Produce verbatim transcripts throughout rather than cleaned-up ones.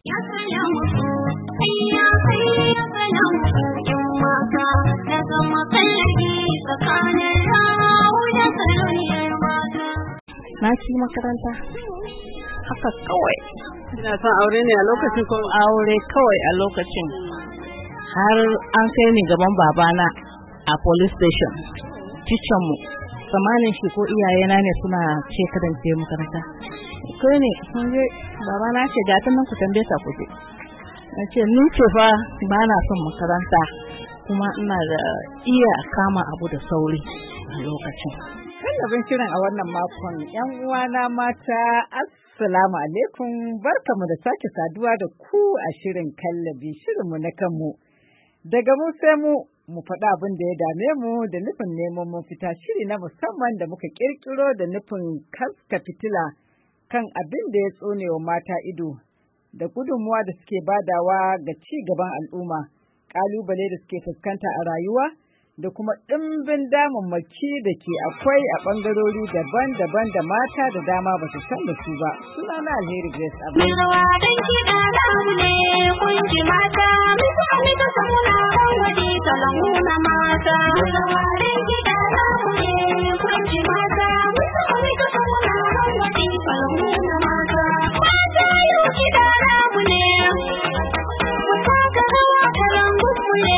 Ya salamu hayya hayya salamu yan mata na zama kallabi tsakanin rawu da sarauniyar mata. Na ci makaranta haka kawai. Ina son aure ne a lokacin ko aure kawai a lokacin. Har an kai ni gaban babana a police station. Teacher mu samanin shi ko iyayena ne suna ce kadan je makaranta. Kai ne kun je babana ce ga nan ku tambaye ta kuje. Na ce ni ce fa ba na son makaranta kuma ina da iya kama abu da sauri a lokacin. Kallabin shirin a wannan makon yan uwana mata assalamu alaikum barkamu da sake saduwa da ku a shirin kallabi shirinmu na kanmu. Daga mu sai mu mu faɗa abin da ya dame mu da nufin neman mafita shiri na musamman da muka ƙirƙiro da nufin kaska fitila kan abin da ya tsone wa mata ido da gudunmuwa da suke badawa ga ci gaban al'umma, ƙalubale da suke fuskanta a rayuwa da kuma ɗimbin damammaki da ke akwai a ɓangarori daban-daban da mata da dama ba su san da su ba. Suna na Alheri Grace Abu. Rawa don kiɗa namu ne kunji mata, misali ta samuna kan waje salamu na mata. Rawa don kiɗa namu ne kunji mata, misali ta samuna kan waje salamu na mata. Mata yau kiɗa namu ne, ku saka rawa karan gudu ne.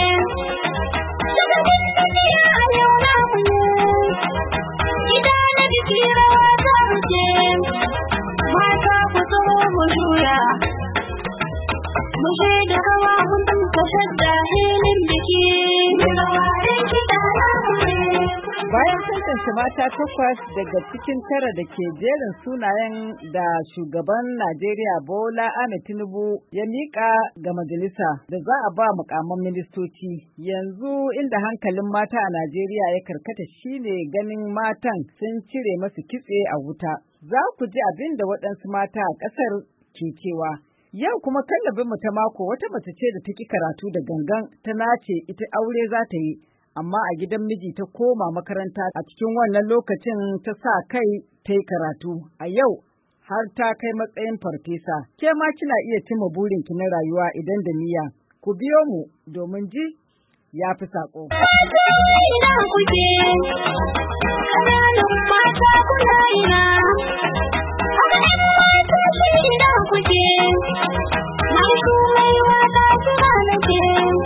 Bayan tantance mata takwas daga cikin tara da ke jerin sunayen da shugaban Najeriya Bola Ahmed Tinubu ya miƙa ga majalisa da za a ba mukaman ministoci, yanzu inda hankalin mata a Najeriya ya karkata shine ganin matan sun cire masu kitse a wuta. Za ku ji abin da waɗansu mata a ƙasar ke cewa. Yau kuma kallabinmu ta mako wata mace ce da ta ƙi karatu da gangan ta nace ita aure za ta yi. Amma a gidan miji ta koma makaranta a cikin wannan lokacin ta sa kai ta yi karatu. A yau har ta kai matsayin farfesa. Ke ma kina iya cimma burinki na rayuwa idan da niyya. Ku biyo mu domin ji ya fi saƙo. Ina kuke, ƙananan mata kuna ina, haka ɗan mata ina kuke, masu mai wata suna nake.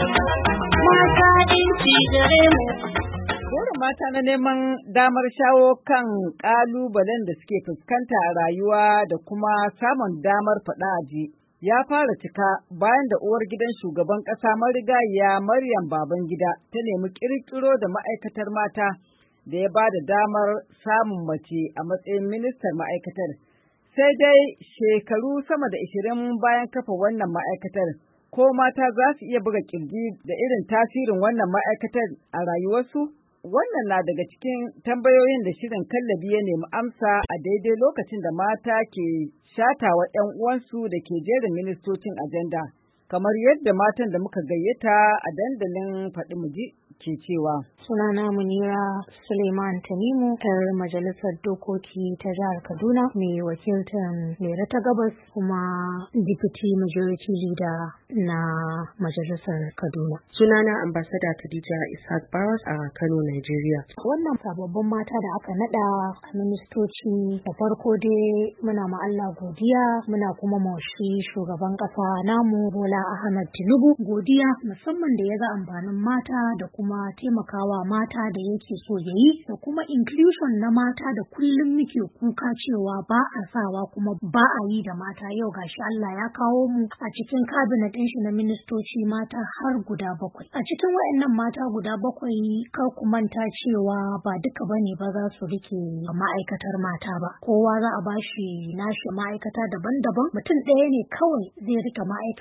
Mata ɗinci gare mu. Burin mata na neman damar shawo kan ƙalubalen da suke fuskanta a rayuwa da kuma samun damar faɗa aji ya fara cika bayan da uwar gidan shugaban ƙasa marigayiya Maryam Babangida ta nemi ƙirƙiro da ma'aikatar mata da ya ba da damar samun mace a matsayin ministar ma'aikatar. Sai dai shekaru sama da ishirin bayan kafa wannan ma'aikatar. Ko mata za su iya buga kirji da irin tasirin wannan ma'aikatar a rayuwarsu? Wannan na daga cikin tambayoyin da shirin kallabi ya nemi amsa a daidai lokacin da mata ke shatawa 'yan uwansu da ke jerin ministocin ajanda, kamar yadda matan da muka gayyata a dandalin faɗi muji ke cewa. Sunana Munira Suleiman Tanimu, tar Majalisar Dokoki ta Jihar Kaduna, mai wakiltar Lera ta Gabas kuma Deputy Majority Leader na Majalisar Kaduna. Sunana Ambassador Khadija Ishaq Bawas a Kano, Nigeria. Wannan sababbin mata da aka nada a ministoci, da farko dai muna ma Allah godiya, muna kuma maushi shugaban kasa namu Bola Ahmed Tinubu godiya musamman da ya ga amfanin mata da kuma taimakawa mata da yake so ya yi, da kuma inclusion na mata da kullum muke kuka cewa ba a sawa kuma ba a yi da mata. Yau gashi Allah ya kawo mu a cikin cabinet ɗin shi na ministoci mata har guda bakwai. A cikin waɗannan mata guda bakwai kar ku manta cewa ba duka bane ba za su rike ma'aikatar mata ba. Kowa za a bashi nashi ma'aikata daban-daban. Mutum ɗaya ne kawai zai rike ma'aikatar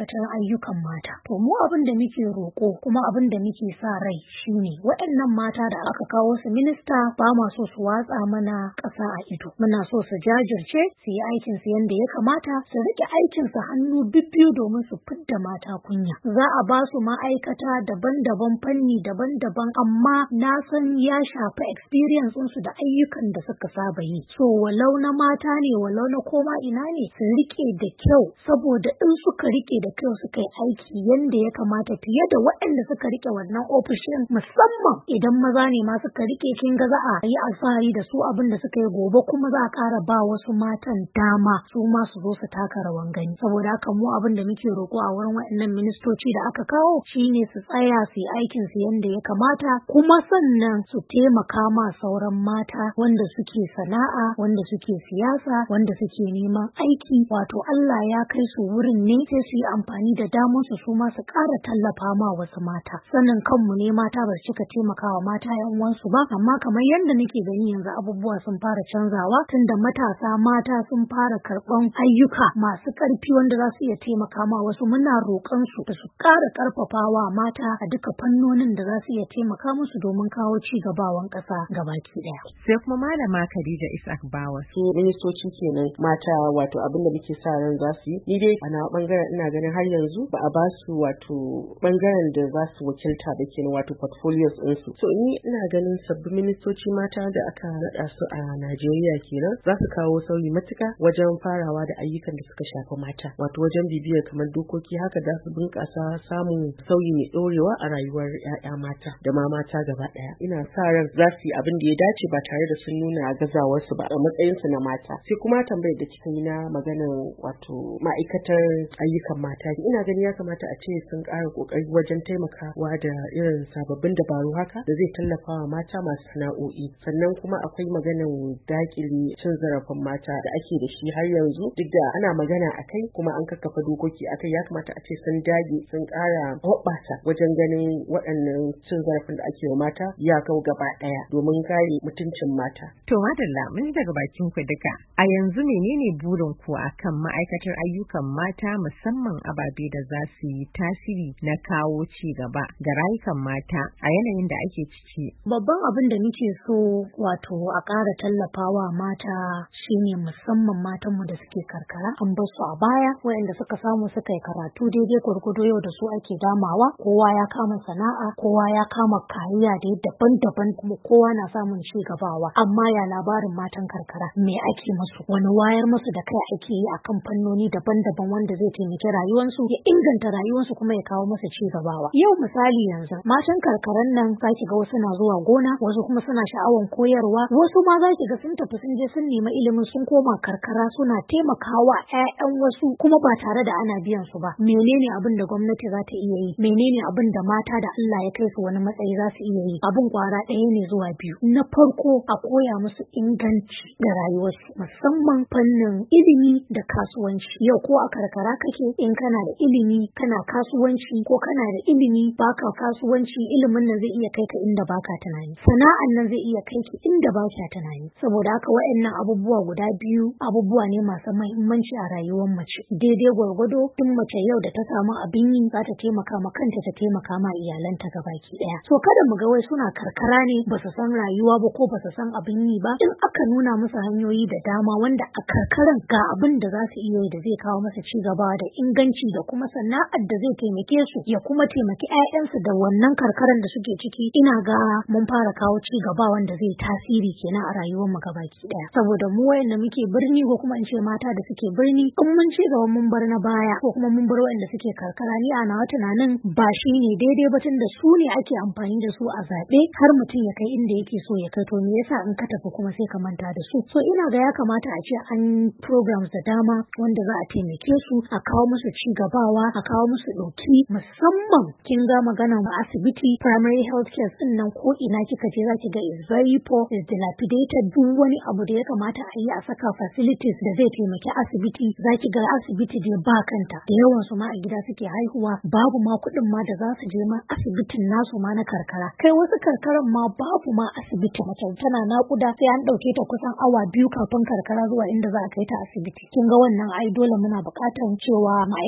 ayyukan mata. To mu abin da muke roƙo kuma abin da muke sa rai shine waɗannan mata da aka kawo su minista ba ma so su watsa mana ƙasa a ido. Muna so su jajirce su yi aikin su yanda ya kamata, su rike aikin su hannu bibbiyu domin su fidda mata kunya. Za a ba su ma'aikata daban-daban, fanni daban-daban, amma na san ya shafi experience su da ayyukan da suka saba yi. So walau na mata ne walau na koma ina ne su rike da kyau, saboda in suka rike da kyau suka yi aiki yanda ya kamata fiye da waɗanda suka rike wannan ofishin, musamman idan maza ne ma suka rike, kin ga za a yi alfahari da su abin da suka yi, gobe kuma za a ƙara ba wasu matan dama su ma su zo su taka rawan gani. Saboda haka mu abin da muke roƙo a wurin waɗannan ministoci da aka kawo shine su tsaya su yi aikin su yanda ya kamata, kuma sannan su taimaka ma sauran mata wanda suke sana'a, wanda suke siyasa, wanda suke neman aiki. Wato Allah ya kai su wurin ne sai su yi amfani da damar su su ma su ƙara tallafa ma wasu mata. Sannan kanmu ne mata ba su cika taimakawa mata yan uwansu ba, amma kamar yadda nake gani yanzu abubuwa sun fara canzawa, tunda matasa mata sun fara karɓan ayyuka masu ƙarfi wanda za su iya taimaka ma wasu. Muna roƙon su da su ƙara ƙarfafawa mata a duka fannonin da za su iya taimaka musu domin kawo ci gabawan ƙasa gabaki ɗaya. Sai kuma malama Khadija Ishaq Bawa, su ministoci kenan mata, wato abin da muke sa ran za su yi. Ni dai a na bangaren ina ganin har yanzu ba a ba su wato bangaren da za su wakilta da kenan, wato portfolios ɗinsu. So ni ina ganin sabbin ministoci mata da aka naɗa su a Najeriya kenan za su kawo sauyi matuka wajen farawa da ayyukan da suka shafi mata, wato wajen bibiyar kamar dokoki haka da su bunƙasa samun sauyi mai ɗorewa a rayuwar 'ya'ya mata da ma mata gaba ɗaya. Ina sa ran za su yi abin da ya dace ba tare da sun nuna gazawarsu ba a matsayinsu na mata. Sai kuma tambayar da kika yi na maganar wato ma'aikatar ayyukan mata, ina gani ya kamata a ce sun ƙara ƙoƙari wajen taimakawa da irin sababbin dabaru haka da zai tallafa wa mata masu sana'o'i. Sannan kuma akwai maganar daƙile cin zarafin mata da ake da shi har yanzu, duk da ana magana a kai kuma an kakkafa dokoki a kai, ya kamata a ce sun dage sun ƙara hoɓɓasa wajen ganin waɗannan cin zarafin da ake wa mata ya kau gaba ɗaya domin kare mutuncin mata. To madalla, mun ji daga bakin ku duka. A yanzu menene burin ku akan ma'aikatar ayyukan mata, musamman ababe da za su yi tasiri na kawo ci gaba ga rayukan mata a yanayin da ake ciki? Babban abin da muke so wato a ƙara tallafawa mata shine musamman matanmu da suke karkara, an bar su a baya, waɗanda suka samu suka yi karatu daidai gwargwado yau da su ake damawa, kowa ya kama sana'a, kowa ya kama kariya da daban-daban, kuma kowa na samun ci gabawa. Amma ya labarin matan karkara, me ake musu? Wani wayar musu da kai ake yi akan fannoni daban-daban wanda zai taimaki rayuwarsu, ya inganta rayuwarsu, kuma ya kawo musu ci gabawa. Yau misali yanzu matan karkaran nan za ki ga wasu na zuwa gona, wasu kuma suna sha'awan koyarwa, wasu ma za ki ga sun tafi sun je sun nemi ilimin sun koma karkara suna taimakawa 'ya'yan wasu kuma ba tare da ana biyan su ba. Menene abin da gwamnati za ta iya yi? Menene abin da mata da Allah ya kai su wani matsayi za su iya yi? Abin kwara ɗaya ne zuwa biyu. Na farko, a koya musu inganci da rayuwarsu, musamman fannin ilimi da kasuwanci. Yau ko a karkara kake, in kana da ilimi kana kasuwanci, ko kana da ilimi baka kasuwanci, ilimin nan zai iya kai ka inda baka tunani, sana'an nan zai iya kai ki inda baka tunani. Saboda haka waɗannan abubuwa guda biyu abubuwa ne masu muhimmanci a rayuwar mace. Daidai gwargwado, in mace yau da ta samu abin yi za ta taimaka ma kanta, ta taimaka ma iyalanta gabaki ɗaya. So kada mu ga wai suna karkara ne ba su san rayuwa ba ko ba su san abin yi ba. In aka nuna musu hanyoyi da dama wanda a karkaran ga abin da za su iya yi da zai kawo masa ci gaba da inganci da kuma sana'ar da zai taimake su ya kuma taimaki 'ya'yansu da wannan karkaran da suke ciki, ina ga mun fara kawo ci gaba wanda zai tasiri kenan a rayuwar mu gabaki daya. Saboda mu wayanda muke birni ko kuma in ce mata da suke birni, in mun ci gaba mun bar na baya ko kuma mun bar wayanda suke karkara, ni a nawa tunanin ba shi ne daidai ba, tunda su ne ake amfani da su a zaɓe har mutum ya kai inda yake so ya kai. To me yasa in ka tafi kuma sai ka manta da su? So ina ga ya kamata a ce an programs da dama wanda za a taimake su, a kawo musu ci gabawa, a kawo musu ɗauki, musamman kin ga maganar asibiti, primary health care din nan ko ina kika je za ki ga is very poor, is dilapidated. Duk wani abu da ya kamata a yi a saka facilities da zai taimaki asibiti, za ki ga asibiti da ba kanta, da yawan su ma a gida suke haihuwa, babu ma kuɗin ma da za su je ma asibitin nasu ma na karkara. Kai wasu karkaran ma babu ma asibiti, mace tana naƙuda sai an ɗauke ta kusan awa biyu kafin karkara zuwa inda za a kai ta asibiti. Kin ga wannan ai dole muna buƙatar cewa ma'aikatan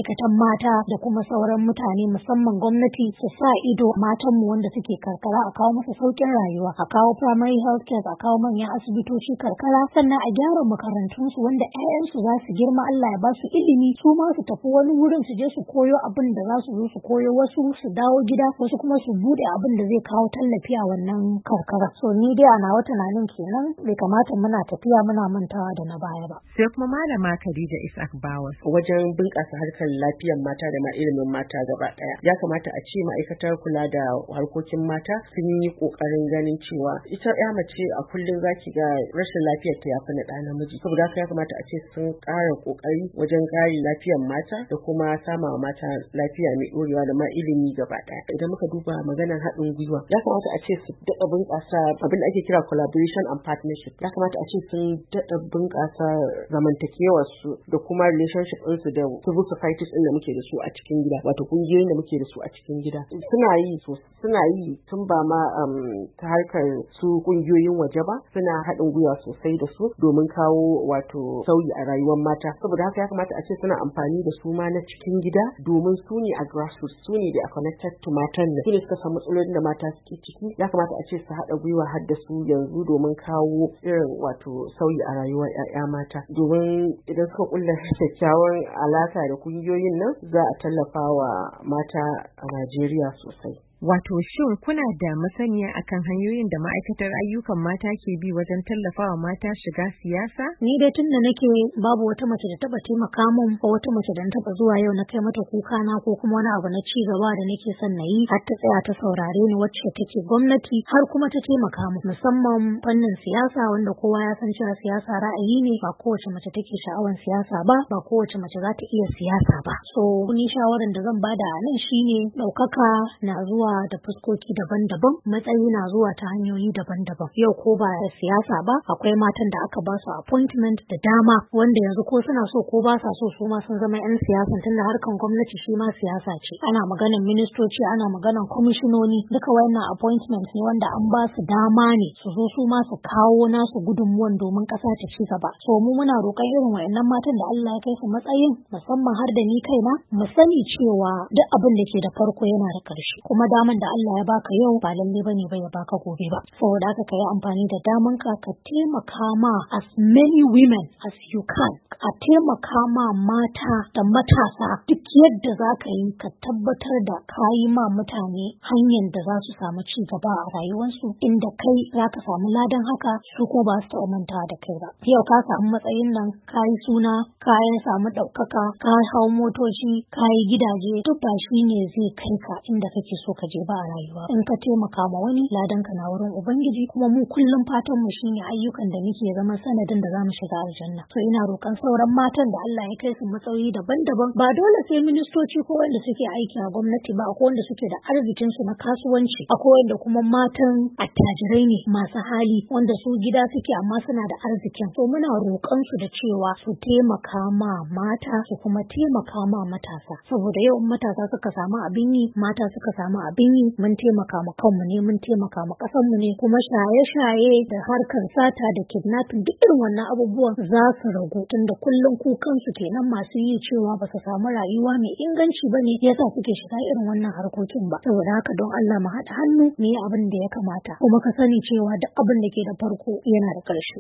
mata da kuma sauran mutane musamman gwamnati su sa ido matanmu wanda suke karkara a kawo musu sauƙin rayuwa, a kawo primary health care, a kawo manyan asibitoci karkara, sannan a gyara makarantunsu wanda 'ya'yansu za su girma Allah ya ba su ilimi, su ma su tafi wani wurin su je su koyo abin da za su zo su koyo, wasu su dawo gida, wasu kuma su bude abin da zai kawo tallafi a wannan karkara. So ni dai a nawa tunanin kenan bai kamata muna tafiya muna mantawa da na baya ba. Sai kuma malama Khadija Ishaq Bawas. Wajen bunƙasa harkar lafiyar mata da ma ilimin mata gaba ɗaya, ya kamata a ce ma'aikatar kula da harkokin mata sun yi ƙoƙarin ganin cewa ita ya mace a kullum zaki ga rashin lafiyar ta yafi na ɗa namiji, saboda haka ya kamata a ce sun ƙara ƙoƙari wajen kare lafiyar mata da kuma sama wa mata lafiya mai ɗorewa da ma ilimi gaba ɗaya. Idan muka duba maganar haɗin gwiwa, ya kamata a ce su daɗa bunƙasa abin da ake kira collaboration and partnership. Ya kamata a ce sun daɗa bunƙasa zamantakewar su da kuma relationship ɗinsu da civil societies ɗin da muke da su a cikin gida, wato ƙungiyoyin da muke da su a cikin gida. Suna yi so suna yi tun ba ma ta harkar su ƙungiyoyin waje ba, suna haɗin gwiwa sosai da su domin kawo wato sauyi a rayuwar mata. Saboda haka ya kamata a ce suna amfani da su ma na cikin gida domin su ne a grassroots, su ne da a connected to matan da su ne suka samu matsalolin da mata suke ciki. Ya kamata a ce su haɗa gwiwa har da su yanzu domin kawo irin wato sauyi a rayuwar 'ya'ya mata, domin idan suka kulla kyakkyawan alaka da kungiyoyin nan za a tallafa wa mata a Najeriya sosai. Wato shin kuna da masaniya akan hanyoyin da ma'aikatar ayyukan mata ke bi wajen tallafawa mata shiga siyasa? Ni dai tun da nake babu wata mace da taba taimaka min ko wata mace da taba zuwa yau na kai mata kuka na ko kuma wani abu na ci gaba da nake son na yi har ta tsaya ta saurare ni wacce take gwamnati har kuma ta taimaka min, musamman fannin siyasa wanda kowa ya san cewa siyasa ra'ayi ne, ba kowace mace take sha'awar siyasa ba, ba kowace mace za ta iya siyasa ba. So ni shawaran da zan bada a nan shine ɗaukaka na zuwa da fuskoki daban-daban, matsayi na zuwa ta hanyoyi daban-daban. Yau ko ba da siyasa ba, akwai matan da aka ba su appointment da dama wanda yanzu ko suna so ko ba sa so su ma sun zama 'yan siyasa, tunda harkan gwamnati shi ma siyasa ce. Ana maganan ministoci, ana maganan kwamishinoni, duka wannan appointment ne wanda an ba su dama ne su zo su ma su kawo nasu gudunmuwan domin ƙasa ta ci gaba. So mu muna roƙon irin waɗannan matan da Allah ya kai su matsayin, musamman har da ni kaina, mu sani cewa duk abin da ke da farko yana da ƙarshe, kuma daman da Allah ya baka yau ba lalle bane ba ya baka gobe ba. Saboda haka kai amfani da daman ka ka taimaka ma as many women as you can, a taimaka ma mata da matasa duk yadda za ka yi ka tabbatar da ka yi ma mutane hanyar da za su samu ci gaba a rayuwarsu, inda kai za ka samu ladan haka su ko ba su taɓa mantawa da kai ba. Yau ka samu matsayin nan, ka yi suna, ka yi samu ɗaukaka, ka hau motoci, ka yi gidaje, duk ba shi ne zai kai ka inda kake so ka je ba a rayuwa. In ka taimaka ma wani, ladan ka na wurin Ubangiji, kuma mu kullum fatan mu shine ayyukan da muke zama sanadin da za mu shiga aljanna. So ina roƙon sauran matan da Allah ya kai su matsayi daban-daban, ba dole sai ministoci ko wanda suke aiki a gwamnati ba, akwai wanda suke da arzikin su na kasuwanci, akwai wanda kuma matan attajirai ne masu hali wanda su gida suke amma suna da arzikin. So muna roƙon su da cewa su taimaka ma mata su kuma taimaka ma matasa, saboda yau matasa suka samu abin yi, mata suka samu abin yi, mun taimaka ma kanmu ne, mun taimaka ma ƙasarmu ne, kuma shaye-shaye da harkar sata da kidnapping duk irin wannan abubuwan za su ragu, tunda kullum kukan su kenan masu yi cewa ba su samu rayuwa mai inganci ba ne yasa suke shiga irin wannan harkokin ba. Saboda haka don Allah mu haɗa hannu mu yi abin da ya kamata, kuma ka sani cewa duk abin da ke da farko yana da ƙarshe.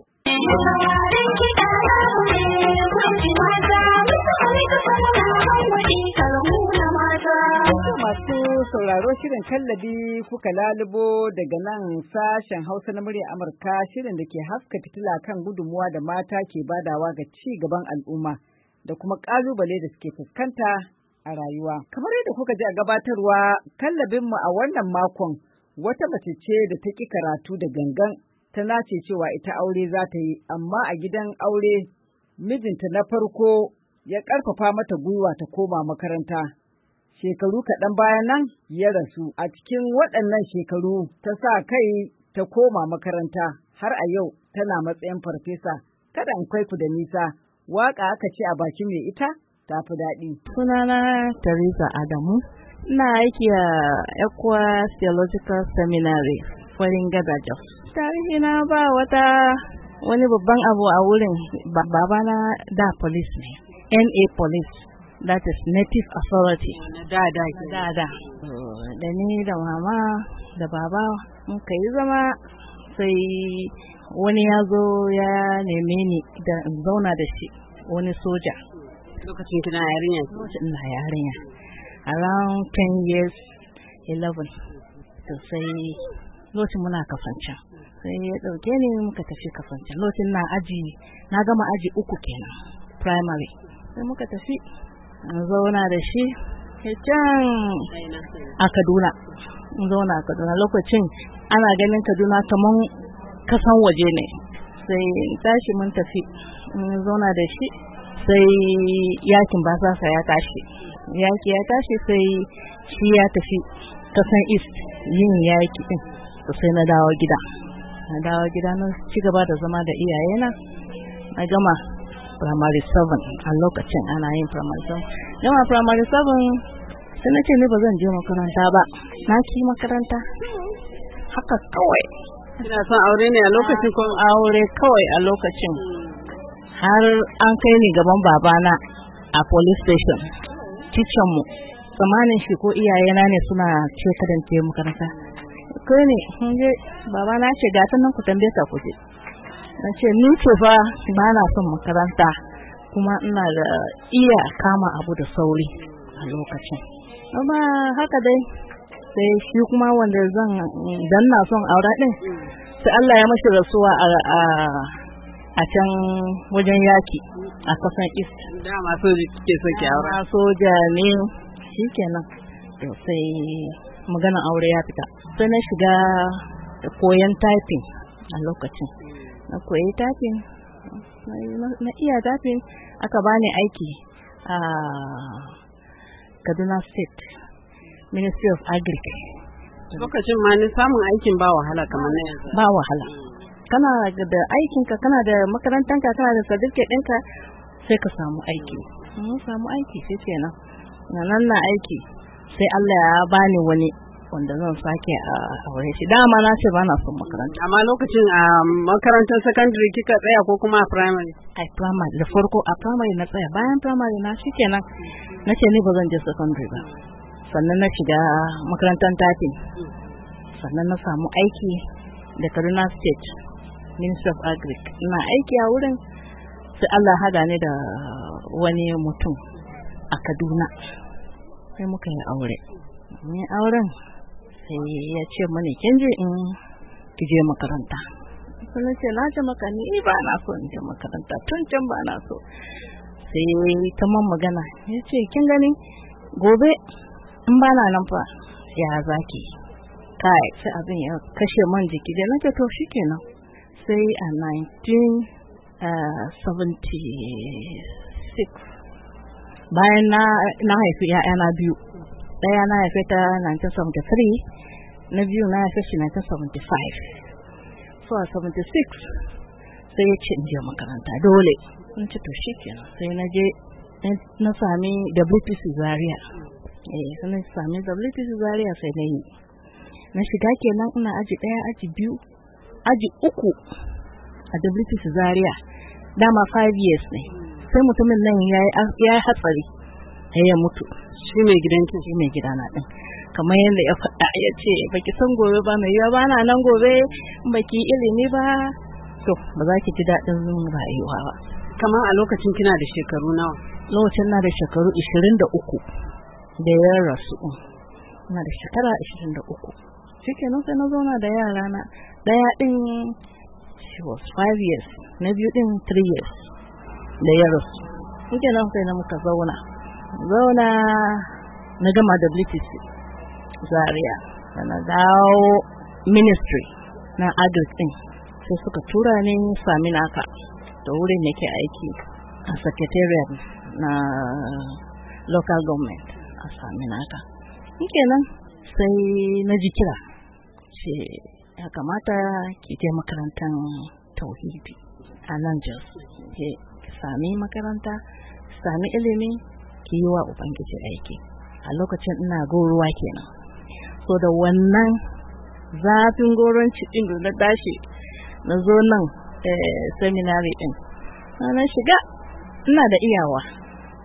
Masu sauraro shirin kallabi kuka lalubo daga nan sashen Hausa na murya Amurka, shirin da ke haska fitila kan gudunmuwa da mata ke badawa ga ci gaban al'umma da kuma ƙalubale da suke fuskanta a rayuwa. Kamar yadda kuka ji a gabatarwa, kallabinmu a wannan makon wata mace ce da ta ƙi karatu da gangan, ta nace cewa ita aure za ta yi, amma a gidan aure mijinta na farko ya ƙarfafa mata gwiwa ta koma makaranta. Shekaru kaɗan bayan nan ya rasu. A cikin waɗannan shekaru ta sa kai ta koma makaranta, har a yau tana matsayin farfesa. Kada in kai ku da nisa, waƙa aka ce a bakin mai ita ta fi daɗi. Sunana Teresa Adamu, ina aiki a Ekwa Theological Seminary, Farin Gada Jos. Tarihina ba wata wani babban abu a wurin, babana da police ne, N A police. that is native authority. Da da Da da. Da ni da mama da baba muka yi zama sai wani ya zo ya neme ni da in zauna da shi, wani soja. Lokacin kina yarinya? Lokacin ina yarinya. Around ten years, eleven. To sai lokacin muna Kafancan. Sai ya dauke ni muka tafi Kafancan. Lokacin na aji, na gama aji uku kenan, primary. Sai muka tafi, an zauna da shi, ya can a Kaduna. An zauna a Kaduna. Lokacin ana ganin Kaduna kaman kasan waje ne. Sai tashi mun tafi, an zauna da shi, sai yakin basasa ya tashi. Yaki ya tashi sai shi ya tafi kasan East yin yaki din. Sai na dawo gida. Na dawo gida na ci gaba da zama da iyayena. Na gama primary seven a lokacin ana yin primary seven. Gama primary seven sai na ce ni ba zan je makaranta ba. Na ki makaranta. Haka kawai. Kina son aure ne a lokacin ko aure kawai a lokacin. Har an kai ni gaban babana a police station. Teacher mu tsamanin shi ko iyayena ne suna ce kadan je makaranta. Kai ne je babana ce ga ta nan ku tambaye ta ku je. Na ce ni ce fa ba na son makaranta kuma ina da iya kama abu da sauri a lokacin. Amma haka dai sai shi kuma wanda zan dan na son aure din sai Allah ya mashi rasuwa a a can wajen yaki a kasan East. Da ma soja kike so ki aure? Soja ne shikenan. To sai magana aure ya fita. Sai na shiga koyan typing a lokacin. Na koyi typing, na iya typing, aka bani aiki a Kaduna State Ministry of Agric. Lokacin ma ni samun aikin ba wahala kamar na yanzu. Ba wahala. Kana da aikinka, kana da makarantanka, kana da certificate ɗinka sai ka samu aiki. Mun samu aiki sai kenan. Na nan na aiki sai Allah ya bani wani wanda zan sake a aure shi. Dama na ce ba na son makaranta. Amma lokacin a makarantar secondary kika tsaya ko kuma a primary? A primary da farko a primary na tsaya. Bayan primary na shikenan na ce ni ba zan je secondary ba. Sannan na shiga makarantar typing. Sannan na samu aiki da Kaduna State Ministry of Agric. Ina aiki a wurin sai Allah hada ni da wani mutum a Kaduna. Sai muka yi aure. Ni auren sai ya ce mani kin je in ki je makaranta. Sai na ce na ce maka ni ba na so in je makaranta tun can ba na so. Sai ta man magana ya ce kin gani gobe in ba na nan fa ya zaki. Kai sai abin ya kashe man jiki da nace to shikenan. Sai a nineteen seventy-six bayan na na haifi ƴaƴana biyu. Daya na haife ta nineteen seventy-three, na biyu na haife shi nineteen seventy-five. So a seventy-six sai ya ce in je makaranta dole. In ce to shikenan sai na je na sami W P C Zaria. Eh sai na sami W P C Zaria sai na yi. Na shiga kenan ina aji daya, aji biyu, aji uku a W P C Zaria. Dama five years ne. Sai mutumin nan ya yi hatsari. Sai ya mutu. Shi mai gidanki? Shi mai gidana din. Kamar yadda ya faɗa ya ce baki san gobe ba mai yawa ba na nan gobe baki ilimi ba to ba za ki ji daɗin rayuwa ba. Kamar a lokacin kina da shekaru nawa? Lokacin na da shekaru ishirin da uku da ya rasu. Ina da shekara ishirin da uku. Shikenan sai na zauna da yara na. Daya din she was five years, na biyu din three years da ya rasu. Shikenan sai na muka zauna. Zauna na gama W P C Zaria. Na dawo ministry na agric din. Sai suka tura ni Saminaka. Da wurin nake aiki a secretariat na local government a Saminaka. Shikenan sai na ji kira ce ya kamata ki je makarantar tauhidi a nan Jos. Ki sami makaranta, sami ilimi, ki yi wa Ubangiji aiki. A lokacin ina goruwa kenan. So da wannan zafin goron cikin da na tashi na zo nan seminary din. Na shiga ina da iyawa.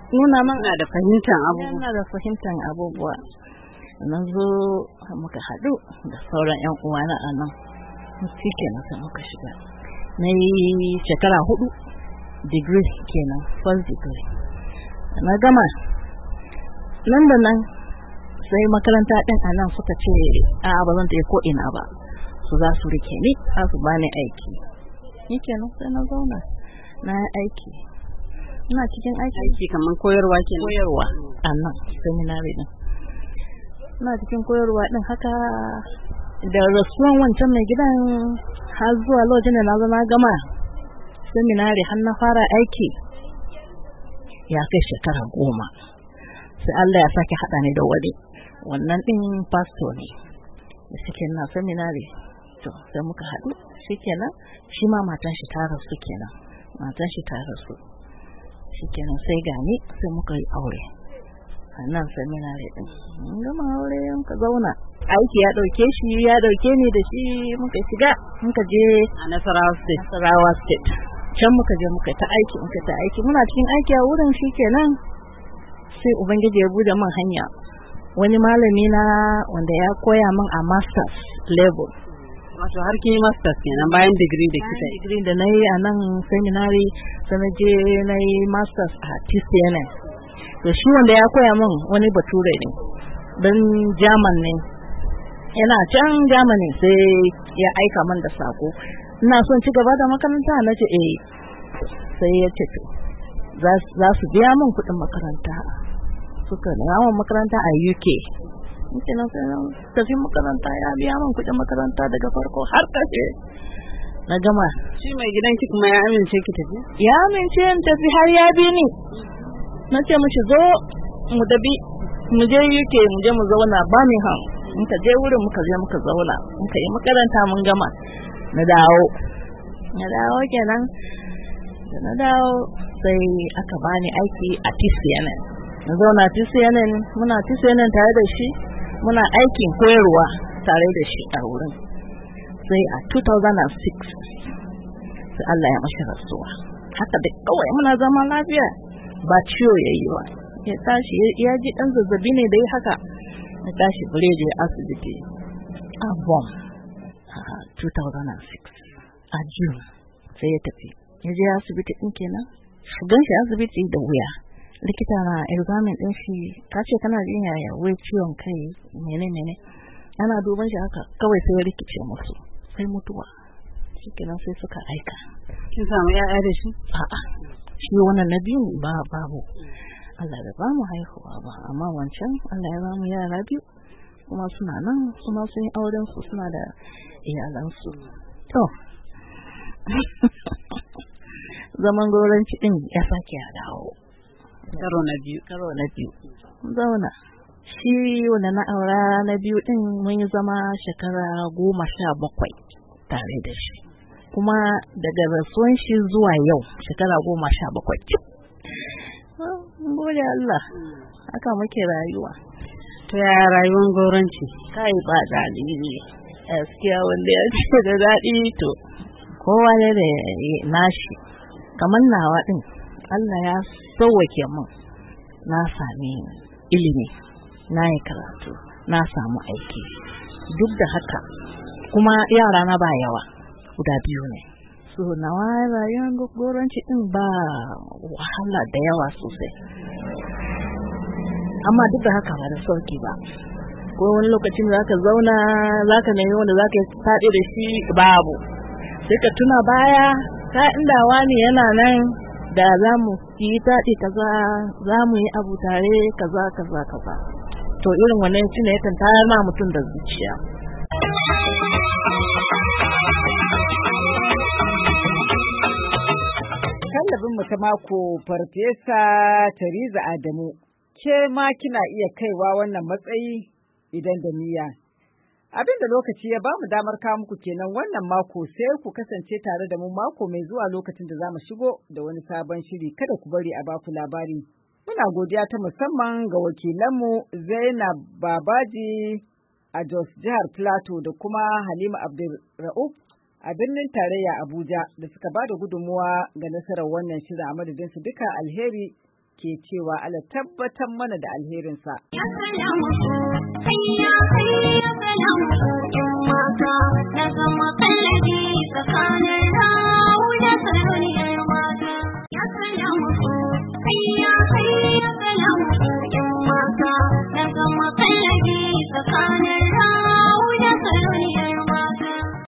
nuna man ina da fahimtar abubuwa. Ina da fahimtar abubuwa. Na zo muka haɗu da sauran 'yan uwana a nan. Shi kenan sai muka shiga. Na yi shekara hudu degree kenan, first degree. Na gama nan da nan sai makaranta ɗin a nan suka ce a ba zan tafi ko ina ba, su za su rike ni, za su bani aiki. Ni kenan sai na zauna na yi aiki. Ina cikin aiki. Aiki kamar koyarwa kenan. Koyarwa a nan seminary din. Ina cikin koyarwa din haka da rasuwan wancan mai gidan har zuwa lokacin da na zo na gama seminary har na fara aiki ya kai shekara goma. Sai Allah ya sake haɗa ni da wani. Wannan ɗin pastor ne da suke na seminary. To sai muka haɗu shikenan shi ma matan shi ta rasu kenan. Matan shi ta rasu. Shikenan sai gani sai muka yi aure. A nan seminary ɗin. Mun gama aure muka zauna. Aiki ya ɗauke shi ya ɗauke ni da shi muka shiga muka je a Nasarawa State. Nasarawa State. Can muka je muka ta aiki muka ta aiki muna cikin aiki a wurin shikenan sai ubangiji ya bude min hanya. Wani malami na wanda ya koya min a masters level. Wato har kin yi masters kenan bayan degree da kika yi. Degree da na yi a nan seminary sai na je na yi masters a T C N N. To shi wanda ya koya min wani bature ne dan German ne. Yana can Germany sai ya aika min da sako. Ina son ci gaba da makaranta na ce eh. Sai ya ce to za su biya min kuɗin makaranta. Suka yawon makaranta a U K. Nake nan sai na tafi makaranta ya biya min kuɗin makaranta daga farko har ƙarshe. Na gama. Shi mai gidanki kuma ya amince ki tafi? Ya amince in tafi har ya bi ni. Na ce mishi zo mu dabi mu je U K mu je mu zauna Birmingham. Muka je wurin muka je muka zauna. Muka yi makaranta mun gama. Na dawo. Na dawo kenan. Da na dawo sai aka bani aiki a T C N N. Na zauna T C N N muna T C N N tare da shi muna aikin koyarwa tare da shi a wurin. Sai a two thousand six sai Allah ya mashi rasuwa. Haka da kawai muna zama lafiya ba ciwo yayi ba. Ya tashi ya ji dan zazzabi ne da yi haka. Ya tashi bare je asibiti a Bonn a two thousand six a June sai ya tafi. Ya je asibiti din kenan. Shigan shi asibiti da wuya. Likita na examin din shi ka ce kana jin yaya wai ciwon kai mene mene ana duban shi haka kawai sai ya rikice musu sai mutuwa shikenan sai suka aika. Kin samu yaya da shi? A'a shi wannan na biyu ba babu Allah bai ba mu haihuwa ba amma wancan Allah ya ba mu yara biyu kuma suna nan kuma sun yi auren su suna da iyalansu. To zaman goranci din ya sake ya dawo. Karo na biyu. Karo na biyu. Zauna. Shi wanda na aura na biyu din mun yi zama shekara goma sha bakwai tare da shi. Kuma daga rasuwan shi zuwa yau shekara goma sha bakwai. Gode Allah. Haka muke rayuwa. To ya rayuwar goranci? Kai ba dalili. Gaskiya wanda ya ce da daɗi to kowa ne da nashi. Kamar nawa din Allah ya sauwake min na sami ilimi na yi karatu na samu aiki duk da haka kuma yara na ba yawa guda biyu ne so nawa rayuwar goranci din ba wahala da yawa sosai amma duk da haka ba da sauki ba ko wani lokacin da zaka zauna zaka nemi wanda zaka taɗe da shi babu sai ka tuna baya ka inda wani yana nan da za mu yi taɗi kaza za mu yi abu tare kaza kaza kaza to irin wannan shi ne yakan tayar ma mutum da zuciya. Kallabin mu ta mako Farfesa Theresa Adamu ke ma kina iya kaiwa wannan matsayi idan da niyya. Abin da lokaci ya bamu damar kawo muku kenan wannan mako sai ku kasance tare da mu mako mai zuwa lokacin da za mu shigo da wani sabon shiri kada ku bari a baku labari. Muna godiya ta musamman ga wakilanmu Zainab Babaji a Jos Jihar Plateau da kuma Halima Abdulra'uf a birnin tarayya Abuja da suka ba da gudunmuwa ga nasarar wannan shirin a madadin su duka alheri ke cewa Allah tabbatar mana da alherinsa. Assalamu hayya hayya salamu mata na zama kallabi tsakanin